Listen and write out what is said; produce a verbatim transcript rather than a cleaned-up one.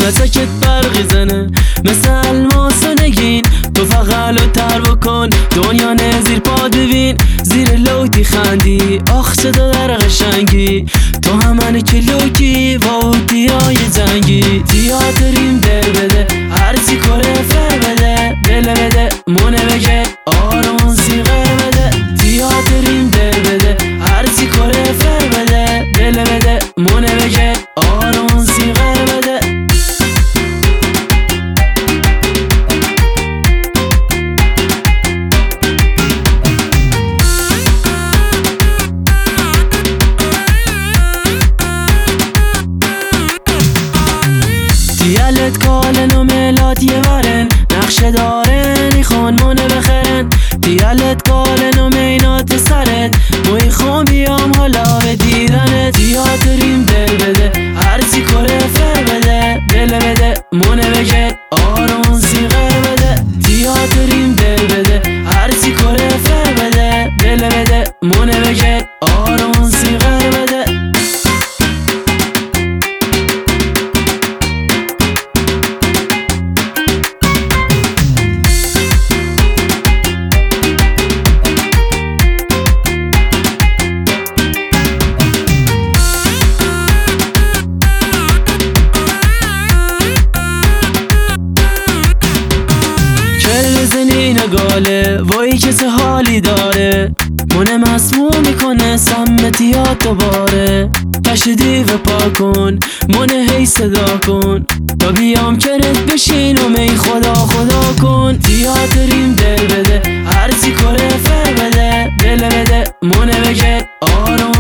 نتکت برقی زنه مثل الماس و نگین، تو فقط تر بکن دنیا نزیر پا ببین، زیر لوتی خندی آخ صدا در قشنگی، تو همه که لوکی و اوتی های زنگی. تیاتریم دل بده هرچی کره فر بده، دل بده مونه بگه آرمان سیغر بده. تیاتریم دل بده هرچی کره فر بده، دل بده مونه بگه آرمان سیغر بده. دیالت کالن و ملات یه ورن، نقشه دارن ایخون مونه بخرن. دیالت کالن و مینات سرت، موی خون بیام حالا به دیدنت. تیاتریم دل بده هرچی کره فر بده، دل بده مونه بگه آرمان سیغر بده. تیاتریم دل بده هرچی کره فر بده، دل بده مونه بگه آرمان سیغر بده. بزنی نگاله وای کسی حالی داره، مونه مسموم میکنه سمتیات دوباره. کشیدی و پا کن مونه هی صدا کن، تا بیام کرد بشین و می خدا خدا کن. تیاتریم دل بده هرچی کره فر بده، دل بده مونه بگه آرام